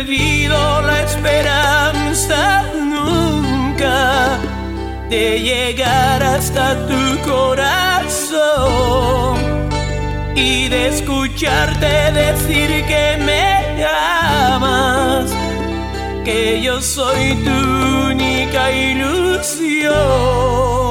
perdido la esperanza nunca de llegar hasta tu corazón y de escucharte decir que me amas, que yo soy tu única ilusión.